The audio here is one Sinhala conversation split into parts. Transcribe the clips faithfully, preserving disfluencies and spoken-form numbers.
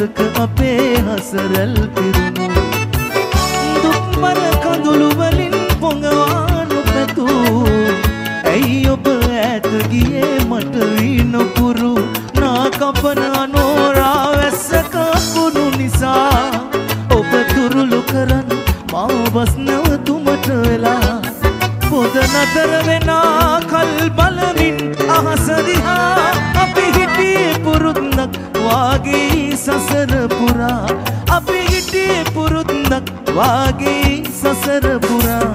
මතක අපේ හසරල් පිරුණු දුක්මර කඳුළු වලින් පොඟවානු පැතු ඇයි ඔබ ඈත ගියේ මට විනපුරු නා කපන අනෝරා වැස්ස කපුණු නිසා ඔබ තුරුළු කරන් මා බස් නැවතුමට වෙලා පොද නතර වෙනා කල් බලමින් අහස දිහා අපි හිටියේ පුරුද්දක් වාගේ සසර පුරා අපි හිටියේ පුරුද්දක් වාගේ සසර පුරා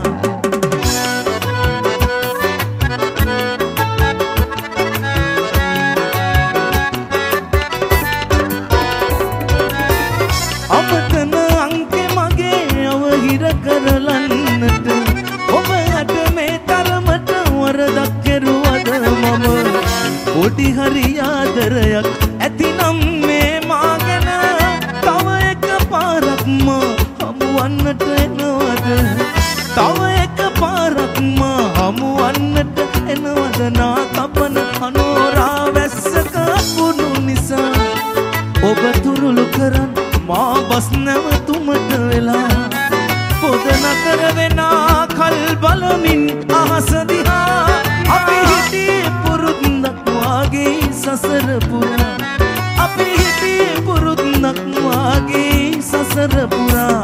අපතන අංකෙ මගේ අවහිර කරලන්නට ඔබ අද මේ තරමට වරදක් කෙරුවද මම පොඩි හරි ආදරයක් ඇතිනම් මේ මා ගැන තව එක පාරක් මා හමුවන්නට එනවද තව එක පාරක් මා හමුවන්නට එනවද නා කපන අනෝරා වැස්ස කපුණු නිසා ඔබ තුරුළු කරන් මා බස් නැවතුමට වෙලා පොද නතර වෙනා කල් බලමින් අහස දිහා අපි හිටියේ පුරුද්දක් වාගේ සසර පුරා අපි හිටියේ පුරුද්දක් වාගේ සසර පුරා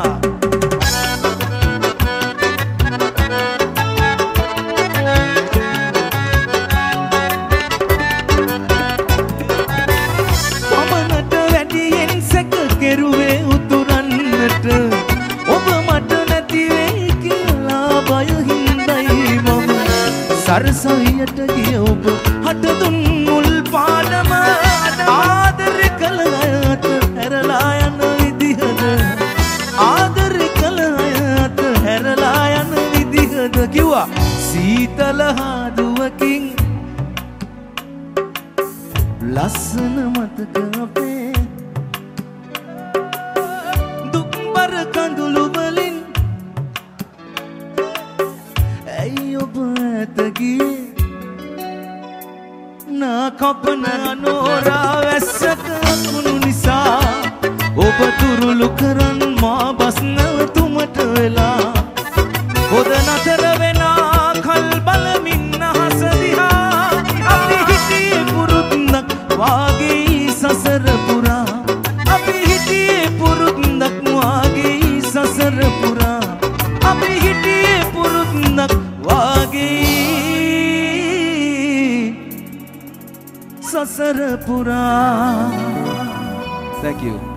පමණට වැඩියෙන් සැක කෙරුවේ උතුරන්නට ඔබ මට නැති වෙයි කියලා බය හින්දයි මම සරසවියට ගිය ඔබ හට දුන් මුල් පාඩම ආදර කළ අයත් හැරලා යන විදිහද ආදර කළ අයත් හැරලා යන විදිහද කිව්වා සීතල හාදුවකින් ලස්සන මතක අපේ දුක්බර කඳුළු වලින් ඇයි ඔබ ඈත ගියේ නා කපන අනෝරා වැස්ස කපුණු නිසා ඔබ තුරුළු කරන් මා බස් නැවතුමට වෙලා පොද නතර වෙනා කල් බලමින් අහස දිහා අපි හිටියේ පුරුද්දක් වාගේ සසර පුරා අපි හිටියේ පුරුද්දක් වාගේ සසර පුරා අපි හිටියේ පුරුද්දක් වාගේ සසර පුරා. Thank you.